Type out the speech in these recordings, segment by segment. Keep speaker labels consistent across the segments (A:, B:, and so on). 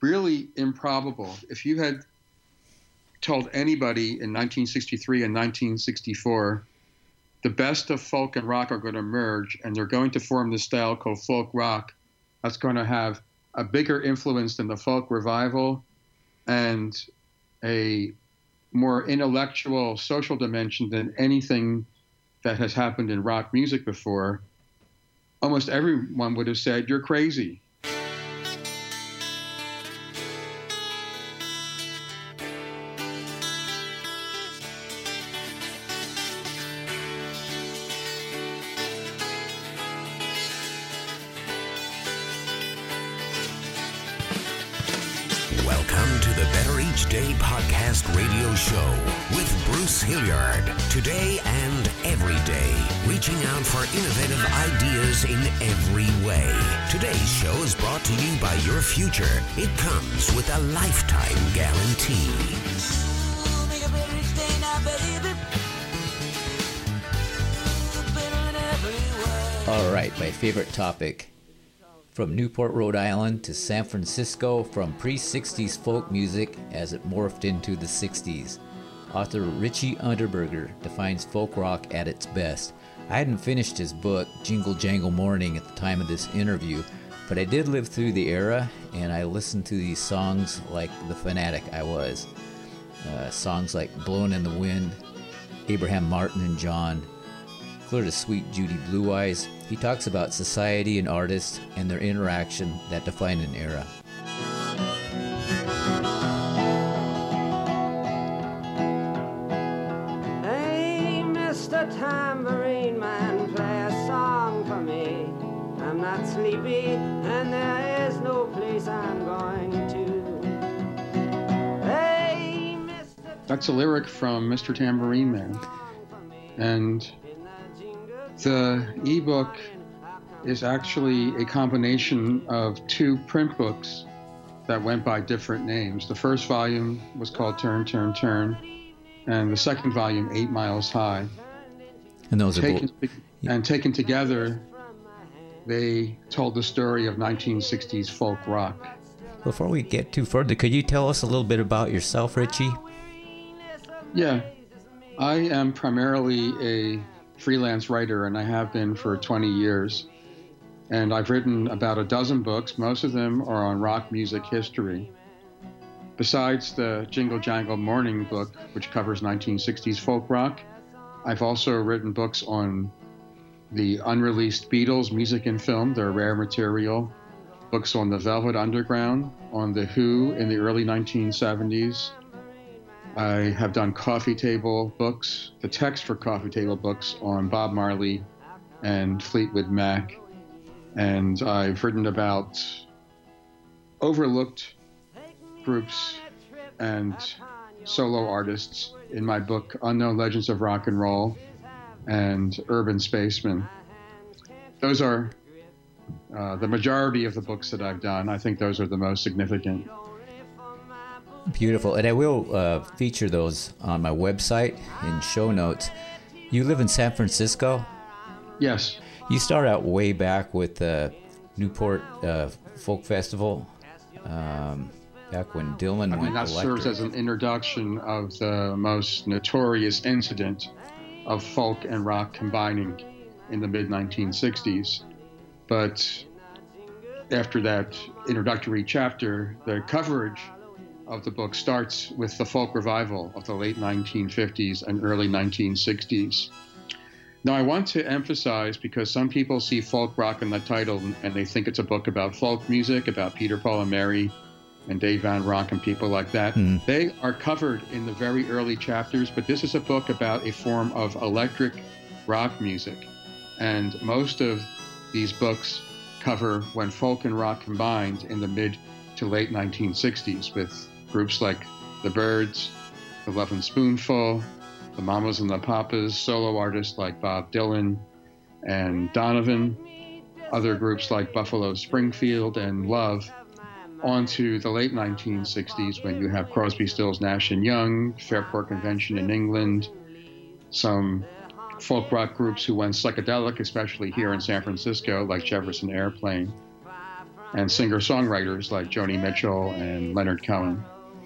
A: really improbable. If you had told anybody in 1963 and 1964 the best of folk and rock are going to merge and they're going to form this style called folk rock that's going to have a bigger influence than the folk revival and a more intellectual social dimension than anything that has happened in rock music before, almost everyone would have said, you're crazy.
B: Welcome to the Better Each Day podcast radio show with Bruce Hilliard. Today and every day, reaching out for innovative ideas in every way. Today's show is brought to you by your future. It comes with a lifetime guarantee.
C: All right, my favorite topic. From Newport, Rhode Island to San Francisco, from pre-60s folk music as it morphed into the 60s. Author Richie Unterberger defines folk rock at its best. I hadn't finished his book, Jingle Jangle Morning, at the time of this interview, but I did live through the era, and I listened to these songs like the fanatic I was. Songs like Blowin' in the Wind, Abraham Martin and John, Clear to Sweet Judy Blue Eyes. He talks about society and artists and their interaction that define an era.
D: Hey, Mr. Tambourine Man, play a song for me. I'm not sleepy and there is no place I'm going to. Hey, Mr.
A: That's a lyric from Mr. Tambourine Man. And the ebook is actually a combination of two print books that went by different names. The first volume was called Turn, Turn, Turn, and the second volume, 8 Miles High.
C: And those
A: taken together, they told the story of 1960s folk rock.
C: Before we get too further, could you tell us a little bit about yourself, Richie?
A: Yeah, I am primarily a freelance writer, and I have been for 20 years. And I've written about a dozen books. Most of them are on rock music history. Besides the Jingle Jangle Morning book, which covers 1960s folk rock, I've also written books on the unreleased Beatles music and film, their rare material, books on the Velvet Underground, on The Who in the early 1970s. I have done coffee table books, the text for coffee table books on Bob Marley and Fleetwood Mac. And I've written about overlooked groups and solo artists in my book, Unknown Legends of Rock and Roll and Urban Spacemen. Those are the majority of the books that I've done. I think those are the most significant.
C: Beautiful. And I will feature those on my website in show notes. You live in San Francisco?
A: Yes.
C: You start out way back with the Newport Folk Festival, back when Dylan went
A: that
C: electric.
A: serves as an introduction of the most notorious incident of folk and rock combining in the mid-1960s. But after that introductory chapter, the coverage of the book starts with the folk revival of the late 1950s and early 1960s. Now, I want to emphasize, because some people see folk rock in the title and they think it's a book about folk music, about Peter, Paul, and Mary, and Dave Van Ronk and people like that. They are covered in the very early chapters, but this is a book about a form of electric rock music. And most of these books cover when folk and rock combined in the mid to late 1960s with groups like the Byrds, the Lovin' Spoonful, the Mamas and the Papas, solo artists like Bob Dylan and Donovan, other groups like Buffalo Springfield and Love, on to the late 1960s when you have Crosby, Stills, Nash & Young, Fairport Convention in England, some folk rock groups who went psychedelic, especially here in San Francisco, like Jefferson Airplane. and singer-songwriters like Joni Mitchell and Leonard Cohen.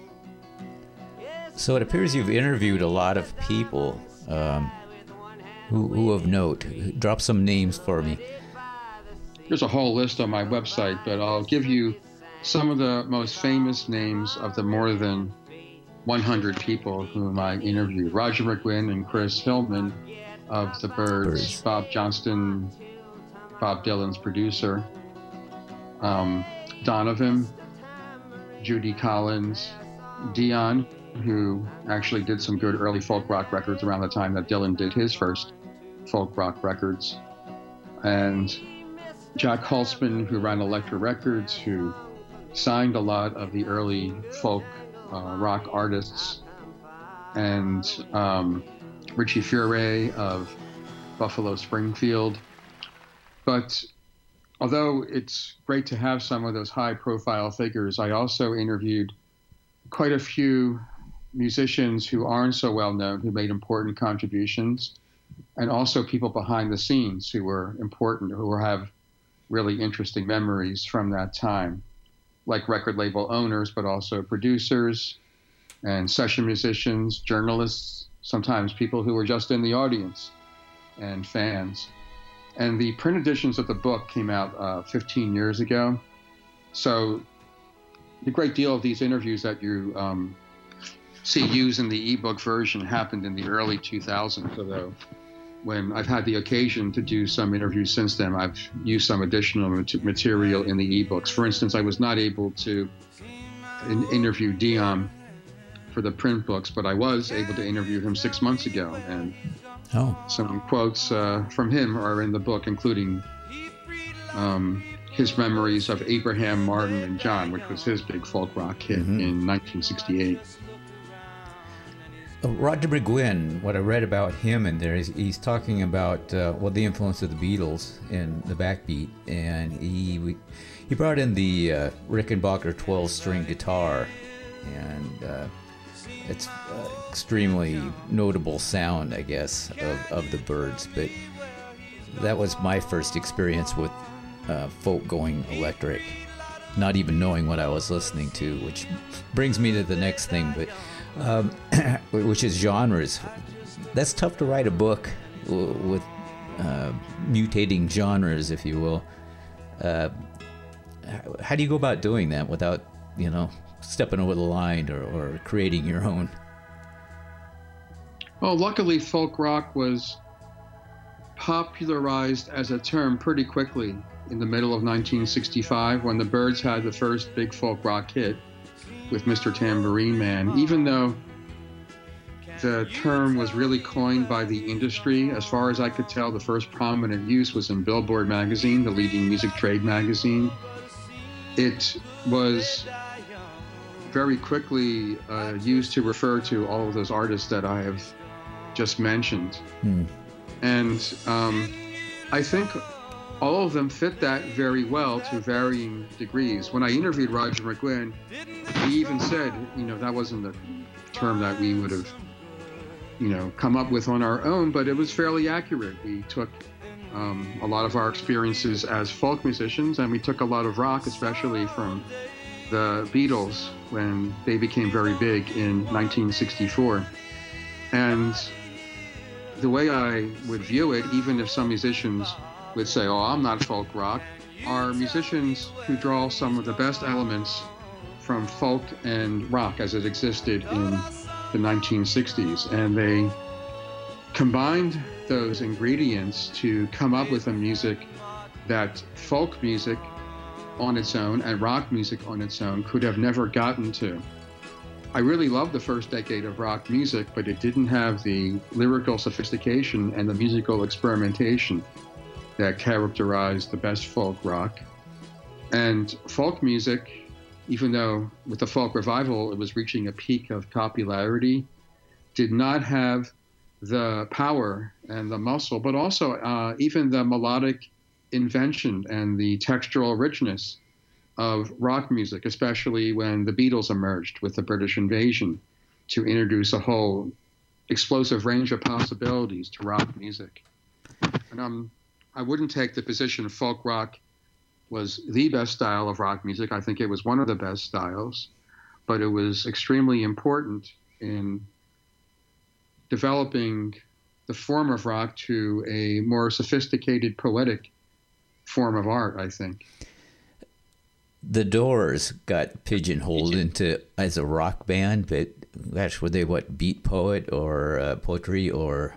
C: So it appears you've interviewed a lot of people who of note. Drop some names for me.
A: There's a whole list on my website, but I'll give you some of the most famous names of the more than 100 people whom I interviewed. Roger McGuinn and Chris Hillman of the Byrds. Bob Johnston, Bob Dylan's producer, Donovan, Judy Collins, Dion, who actually did some good early folk rock records around the time that Dylan did his first folk rock records, and Jack Holzman, who ran Elektra Records, who signed a lot of the early folk rock artists, and Richie Furay of Buffalo Springfield. But although it's great to have some of those high-profile figures, I also interviewed quite a few musicians who aren't so well known, who made important contributions, and also people behind the scenes who were important, who have really interesting memories from that time, like record label owners, but also producers and session musicians, journalists, sometimes people who were just in the audience, and fans. And the print editions of the book came out 15 years ago. So the great deal of these interviews that you see used in the ebook version happened in the early 2000s, although when I've had the occasion to do some interviews since then, I've used some additional material in the ebooks. For instance, I was not able to interview Dion for the print books, but I was able to interview him 6 months ago, and some quotes from him are in the book, including his memories of Abraham, Martin, and John, which was his big folk rock hit in 1968.
C: Roger McGuinn, what I read about him in there is he's talking about the influence of the Beatles in the backbeat, and he brought in the Rickenbacker 12-string guitar, and it's extremely notable sound, I guess, of the Byrds. But that was my first experience with folk going electric, not even knowing what I was listening to, which brings me to the next thing, but which is genres. That's tough to write a book with mutating genres, if you will. How do you go about doing that without, stepping over the line or creating your own?
A: Well, luckily, folk rock was popularized as a term pretty quickly in the middle of 1965 when the Byrds had the first big folk rock hit with Mr. Tambourine Man. Even though the term was really coined by the industry, as far as I could tell, the first prominent use was in Billboard magazine, the leading music trade magazine. It was very quickly used to refer to all of those artists that I have just mentioned. And I think all of them fit that very well to varying degrees. When I interviewed Roger McGuinn, he even said, that wasn't the term that we would have, come up with on our own, but it was fairly accurate. We took a lot of our experiences as folk musicians, and we took a lot of rock, especially from the Beatles when they became very big in 1964. And the way I would view it, even if some musicians would say, I'm not folk rock, are musicians who draw some of the best elements from folk and rock as it existed in the 1960s. And they combined those ingredients to come up with a music that folk music on its own and rock music on its own could have never gotten to. I really loved the first decade of rock music, but it didn't have the lyrical sophistication and the musical experimentation that characterized the best folk rock. And folk music, even though with the folk revival it was reaching a peak of popularity, did not have the power and the muscle, but also even the melodic invention and the textural richness of rock music, especially when the Beatles emerged with the British invasion to introduce a whole explosive range of possibilities to rock music. And I wouldn't take the position of folk rock was the best style of rock music. I think it was one of the best styles, but it was extremely important in developing the form of rock to a more sophisticated, poetic form of art, I think.
C: The Doors got pigeonholed into as a rock band, but gosh, were they what, beat poet or poetry or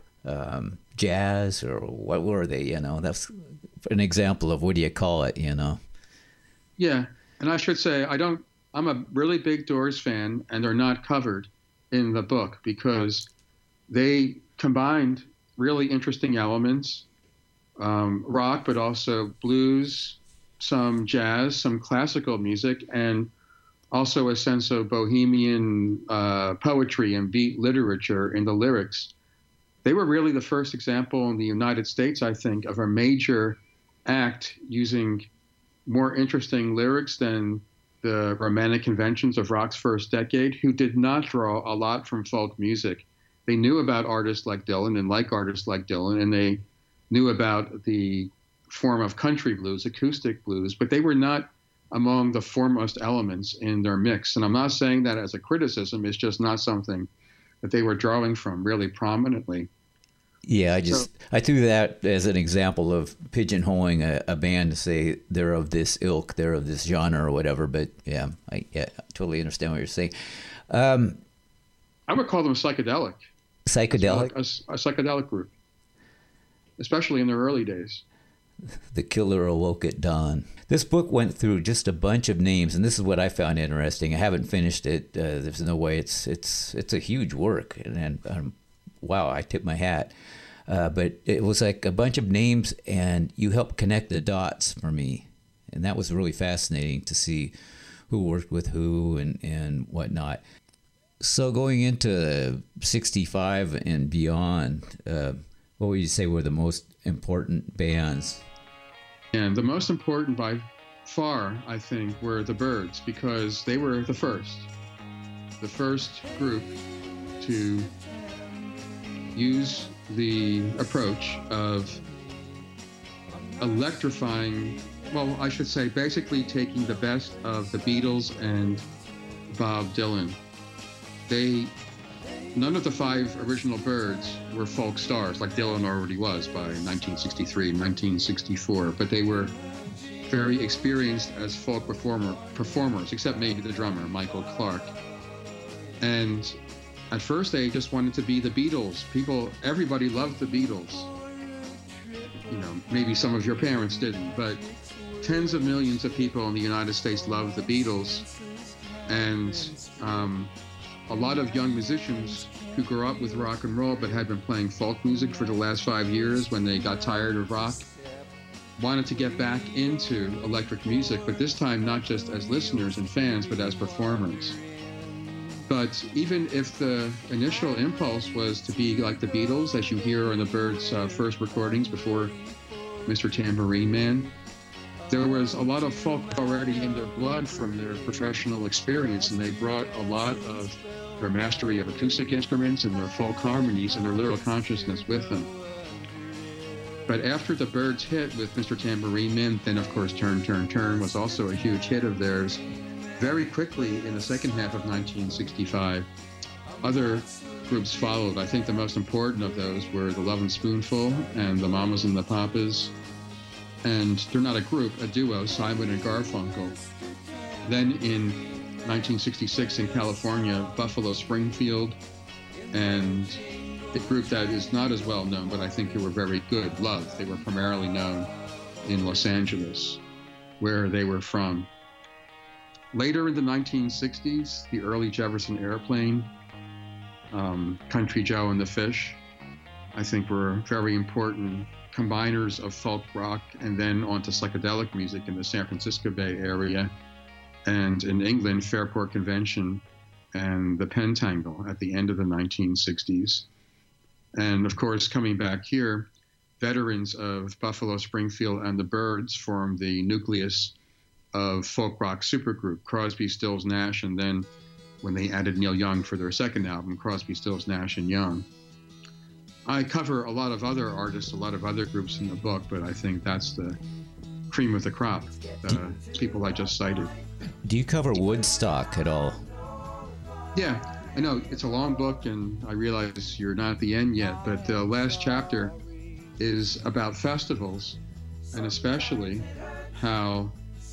C: jazz, or what were they? You know, that's an example of what do you call it? You know.
A: Yeah, and I should say I'm a really big Doors fan, and they're not covered in the book because they combined really interesting elements, rock, but also blues, some jazz, some classical music, and also a sense of bohemian poetry and beat literature in the lyrics. They were really the first example in the United States, I think, of a major act using more interesting lyrics than the romantic conventions of rock's first decade, who did not draw a lot from folk music. They knew about artists like Dylan and like artists like Dylan, and they knew about the form of country blues, acoustic blues, but they were not among the foremost elements in their mix. And I'm not saying that as a criticism, it's just not something that they were drawing from really prominently.
C: Yeah, I threw that as an example of pigeonholing a band to say they're of this ilk, they're of this genre or whatever. But yeah, I totally understand what you're saying.
A: I would call them psychedelic.
C: Psychedelic?
A: A psychedelic group, especially in their early days.
C: The Killer Awoke at Dawn. This book went through just a bunch of names, and this is what I found interesting. I haven't finished it. There's no way. It's a huge work, and wow, I tip my hat. But it was like a bunch of names, and you helped connect the dots for me, and that was really fascinating to see who worked with who and whatnot. So going into 65 and beyond, what would you say were the most important bands?
A: And the most important by far, I think, were the Byrds, because they were the first group to use the approach of electrifying, well, I should say basically taking the best of the Beatles and Bob Dylan. None of the 5 original Byrds were folk stars like Dylan already was by 1963 and 1964, but they were very experienced as folk performers, except maybe the drummer, Michael Clarke. And at first they just wanted to be the Beatles. Everybody loved the Beatles. You know, maybe some of your parents didn't, but tens of millions of people in the United States loved the Beatles. And a lot of young musicians who grew up with rock and roll but had been playing folk music for the last 5 years when they got tired of rock wanted to get back into electric music, but this time not just as listeners and fans, but as performers. But even if the initial impulse was to be like the Beatles, as you hear on the Byrds' first recordings before Mr. Tambourine Man, there was a lot of folk already in their blood from their professional experience, and they brought a lot of their mastery of acoustic instruments and their folk harmonies and their lyrical consciousness with them. But after the Byrds hit with Mr. Tambourine Man, then of course Turn, Turn, Turn was also a huge hit of theirs. Very quickly in the second half of 1965, other groups followed. I think the most important of those were the Lovin' Spoonful and the Mamas and the Papas. And they're not a group, a duo, Simon and Garfunkel. Then in 1966 in California, Buffalo Springfield, and a group that is not as well known, but I think they were very good, Love. They were primarily known in Los Angeles, where they were from. Later in the 1960s, the early Jefferson Airplane, Country Joe and the Fish, I think were very important combiners of folk rock and then onto psychedelic music in the San Francisco Bay Area, and in England, Fairport Convention and the Pentangle at the end of the 1960s. And of course, coming back here, veterans of Buffalo Springfield and the Byrds formed the nucleus of folk rock supergroup, Crosby, Stills, Nash, and then when they added Neil Young for their second album, Crosby, Stills, Nash, and Young. I cover a lot of other artists, a lot of other groups in the book, but I think that's the cream of the crop, people I just cited.
C: Do you cover Woodstock at all?
A: Yeah, I know it's a long book, and I realize you're not at the end yet, but the last chapter is about festivals, and especially how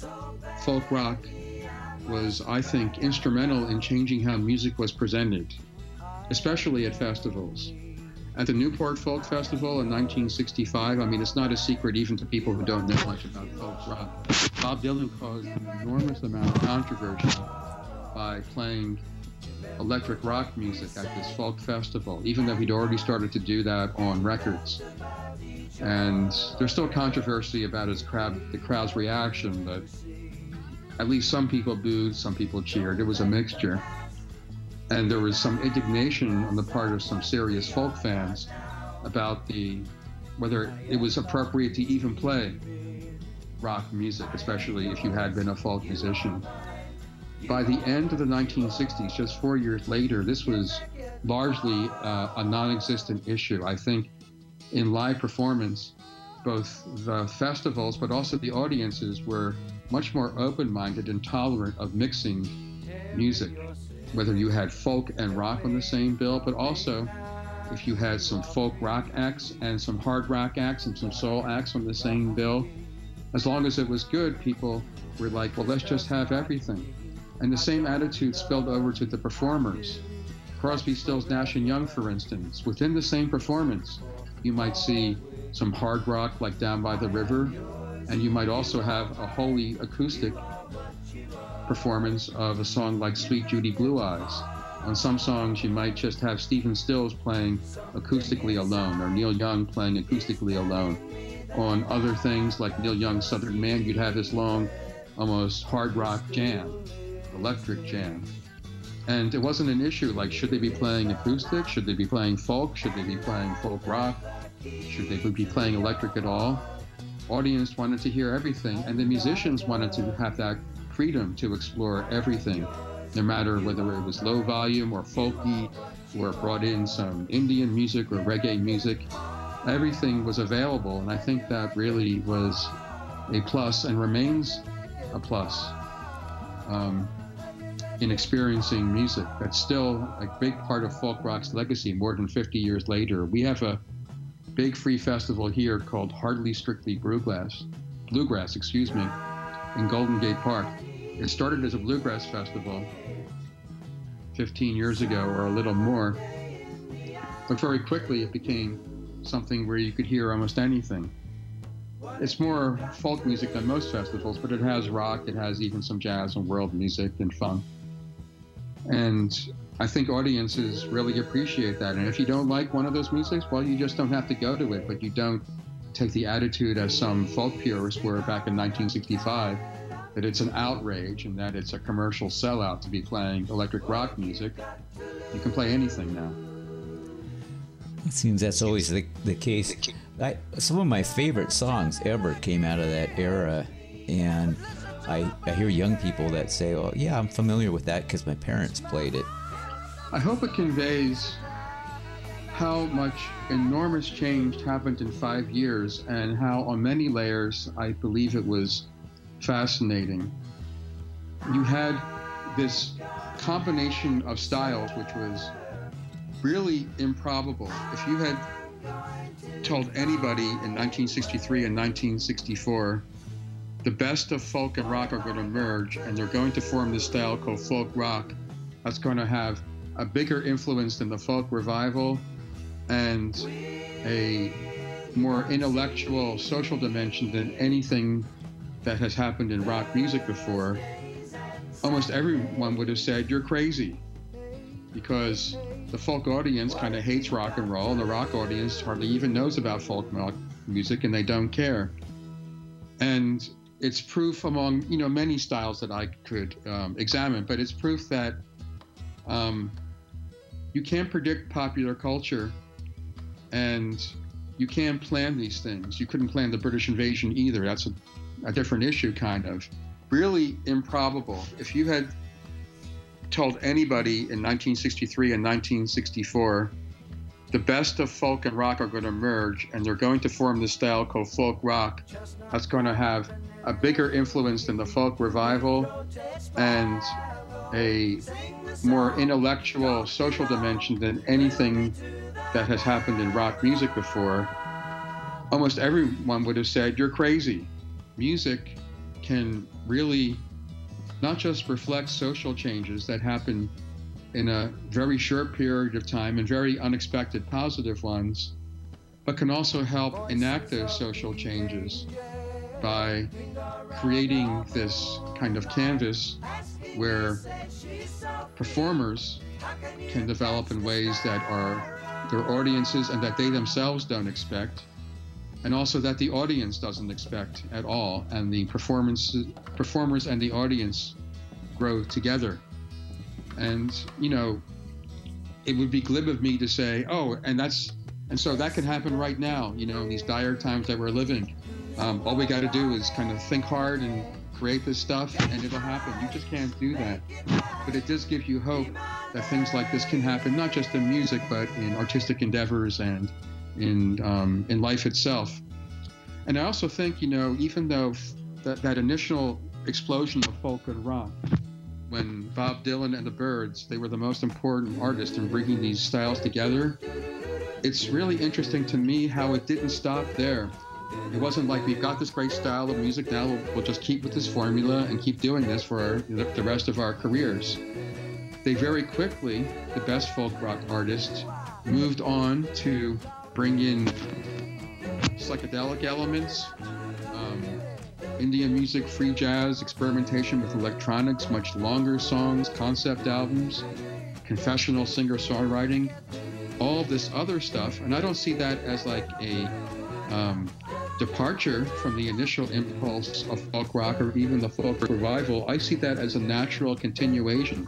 A: folk rock was, I think, instrumental in changing how music was presented, especially at festivals. At the Newport Folk Festival in 1965, I mean, it's not a secret even to people who don't know much about folk rock, Bob Dylan caused an enormous amount of controversy by playing electric rock music at this folk festival, even though he'd already started to do that on records. And there's still controversy about the crowd's reaction, but at least some people booed, some people cheered. It was a mixture. And there was some indignation on the part of some serious folk fans about whether it was appropriate to even play rock music, especially if you had been a folk musician. By the end of the 1960s, just 4 years later, this was largely a non-existent issue. I think in live performance, both the festivals but also the audiences were much more open-minded and tolerant of mixing music, whether you had folk and rock on the same bill, but also if you had some folk rock acts and some hard rock acts and some soul acts on the same bill. As long as it was good, people were like, well, let's just have everything. And the same attitude spilled over to the performers. Crosby, Stills, Nash & Young, for instance. Within the same performance, you might see some hard rock like Down by the River, and you might also have a wholly acoustic performance of a song like Sweet Judy Blue Eyes. On some songs, you might just have Stephen Stills playing acoustically alone, or Neil Young playing acoustically alone. On other things, like Neil Young's Southern Man, you'd have this long, almost hard rock jam, electric jam. And it wasn't an issue like, should they be playing acoustic? Should they be playing folk? Should they be playing folk rock? Should they be playing electric at all? Audience wanted to hear everything, and the musicians wanted to have that freedom to explore everything, no matter whether it was low volume or folky, or brought in some Indian music or reggae music. Everything was available, and I think that really was a plus and remains a plus in experiencing music. That's still a big part of folk rock's legacy more than 50 years later. We have a big free festival here called Hardly Strictly Bluegrass, in Golden Gate Park. It started as a bluegrass festival 15 years ago or a little more, but very quickly it became something where you could hear almost anything. It's more folk music than most festivals, but it has rock, it has even some jazz and world music and funk. And I think audiences really appreciate that. And if you don't like one of those musics, well, you just don't have to go to it, but you don't take the attitude as some folk purists were back in 1965, that it's an outrage and that it's a commercial sellout to be playing electric rock music. You can play anything now.
C: It seems that's always the case. Some of my favorite songs ever came out of that era, and I hear young people that say, oh, yeah, I'm familiar with that because my parents played it.
A: I hope it conveys how much enormous change happened in 5 years and how on many layers I believe it was fascinating. You had this combination of styles which was really improbable. If you had told anybody in 1963 and 1964 the best of folk and rock are going to merge and they're going to form this style called folk rock that's going to have a bigger influence than the folk revival and a more intellectual social dimension than anything that has happened in rock music before, almost everyone would have said, you're crazy. Because the folk audience kind of hates rock and roll, and the rock audience hardly even knows about folk music, and they don't care. And it's proof among, many styles that I could examine, but it's proof that you can't predict popular culture, and you can't plan these things. You couldn't plan the British invasion either. That's a different issue, kind of. Really improbable. If you had told anybody in 1963 and 1964 the best of folk and rock are going to merge, and they're going to form this style called folk rock that's going to have a bigger influence than the folk revival and a more intellectual, social dimension than anything that has happened in rock music before. Almost everyone would have said, you're crazy. Music can really not just reflect social changes that happen in a very short period of time and very unexpected positive ones, but can also help enact those social changes by creating this kind of canvas where performers can develop in ways that are their audiences and that they themselves don't expect, and also that the audience doesn't expect at all, and the performers and the audience grow together. And, you know, it would be glib of me to say, oh, and so that can happen right now, you know, in these dire times that we're living. All we got to do is kind of think hard and create this stuff, and it'll happen. You just can't do that. But it does give you hope that things like this can happen, not just in music, but in artistic endeavors and in life itself. And I also think, you know, even though that initial explosion of folk and rock, when Bob Dylan and the Byrds, they were the most important artists in bringing these styles together, it's really interesting to me how it didn't stop there. It wasn't like we've got this great style of music, now we'll just keep with this formula and keep doing this for the rest of our careers. They very quickly, the best folk rock artists, moved on to bring in psychedelic elements, Indian music, free jazz, experimentation with electronics, much longer songs, concept albums, confessional singer-songwriting, all this other stuff. And I don't see that as like a departure from the initial impulse of folk rock or even the folk revival. I see that as a natural continuation.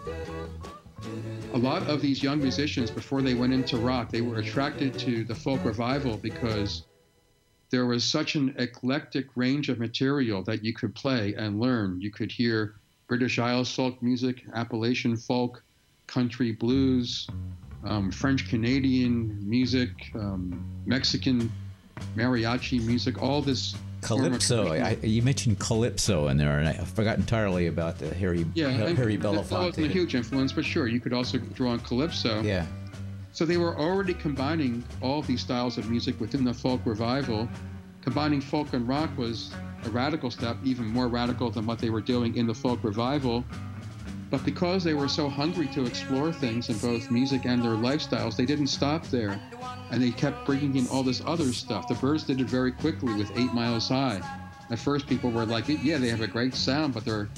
A: A lot of these young musicians, before they went into rock, they were attracted to the folk revival because there was such an eclectic range of material that you could play and learn. You could hear British Isles folk music, Appalachian folk, country blues, French Canadian music, Mexican mariachi music, all this.
C: Calypso. You mentioned calypso in there, and I forgot entirely about the Harry Belafonte.
A: That wasn't a huge influence, but sure, you could also draw on calypso.
C: Yeah.
A: So they were already combining all these styles of music within the folk revival. Combining folk and rock was a radical step, even more radical than what they were doing in the folk revival. But because they were so hungry to explore things in both music and their lifestyles, they didn't stop there. And they kept bringing in all this other stuff. The Byrds did it very quickly with 8 Miles High. At first, people were like, yeah, they have a great sound, but they're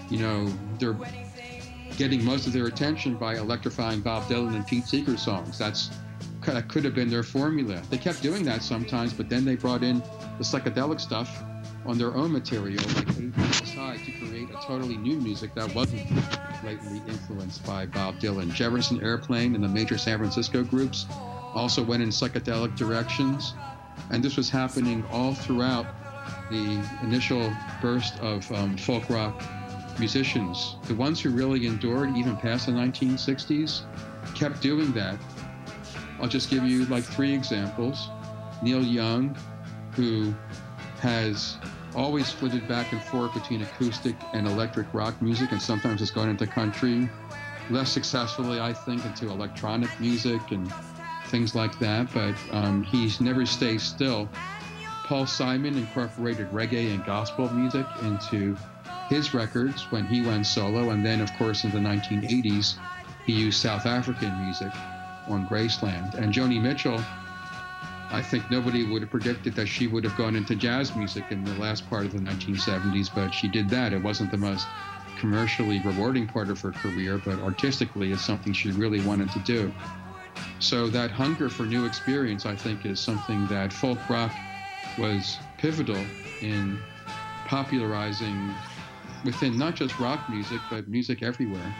A: getting most of their attention by electrifying Bob Dylan and Pete Seeger songs. That could have been their formula. They kept doing that sometimes, but then they brought in the psychedelic stuff on their own material, like 8 Miles High, to create a totally new music that wasn't blatantly influenced by Bob Dylan. Jefferson Airplane and the major San Francisco groups also went in psychedelic directions, and this was happening all throughout the initial burst of folk rock musicians. The ones who really endured even past the 1960s kept doing that. I'll just give you like 3 examples. Neil Young, who has always flitted back and forth between acoustic and electric rock music, and sometimes has gone into country, less successfully, I think, into electronic music and things like that, but he's never stayed still. Paul Simon incorporated reggae and gospel music into his records when he went solo, and then, of course, in the 1980s, he used South African music on Graceland. And Joni Mitchell, I think nobody would have predicted that she would have gone into jazz music in the last part of the 1970s, but she did that. It wasn't the most commercially rewarding part of her career, but artistically it's something she really wanted to do. So that hunger for new experience, I think, is something that folk rock was pivotal in popularizing within not just rock music, but music everywhere.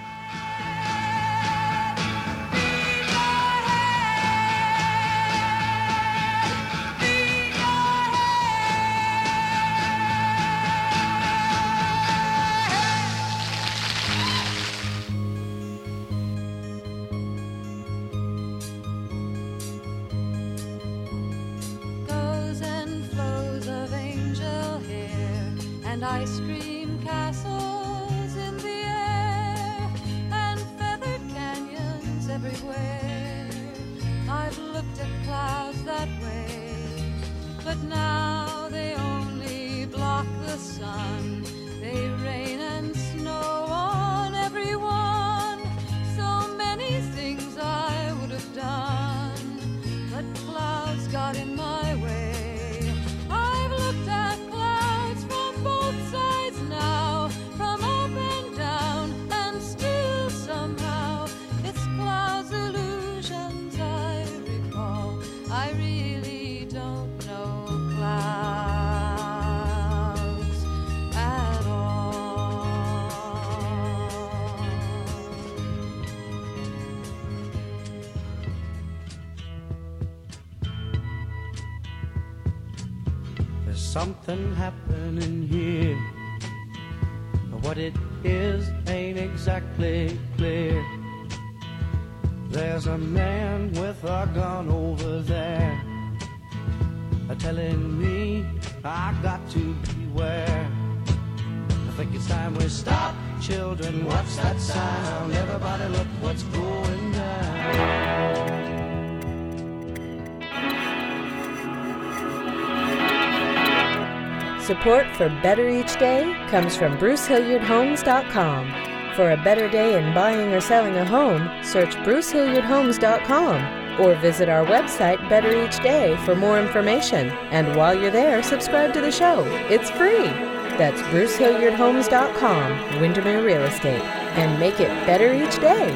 E: ice cream castles in the air and feathered canyons everywhere. I've looked at clouds that way, but now they only block the sun. They rain and snow on everyone. So many things I would have done, but clouds got in my way. I've looked at clouds from both sides now, from up and down, and still somehow it's clouds' illusions I recall. I really don't know clouds at all.
F: There's something happening here. What it is ain't exactly clear. There's a man with a gun over there, telling me I got to beware. I think it's time we stop. Children, what's that sound? Everybody look what's going down.
G: Support for Better Each Day comes from BruceHilliardHomes.com. For a better day in buying or selling a home, search BruceHilliardHomes.com or visit our website Better Each Day for more information. And while you're there, subscribe to the show. It's free. That's BruceHilliardHomes.com, Windermere Real Estate, and make it better each day.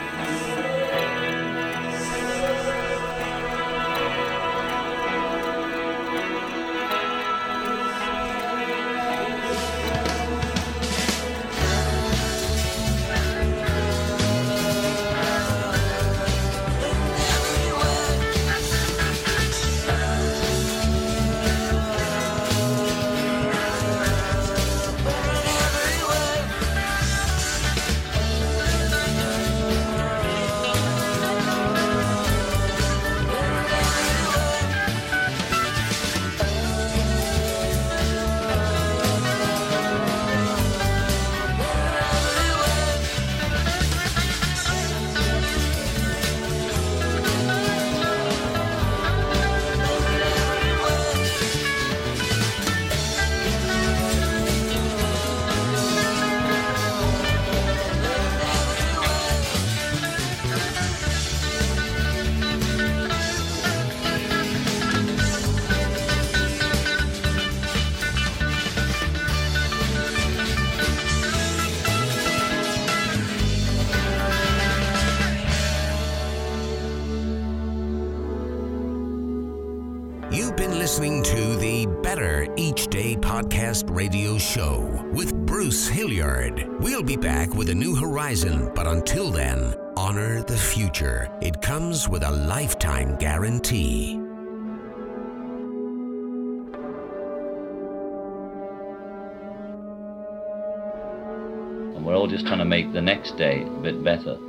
B: You've been listening to the Better Each Day podcast radio show with Bruce Hilliard. We'll be back with a new horizon, but until then, honor the future. It comes with a lifetime guarantee.
H: And we're all just trying to make the next day a bit better.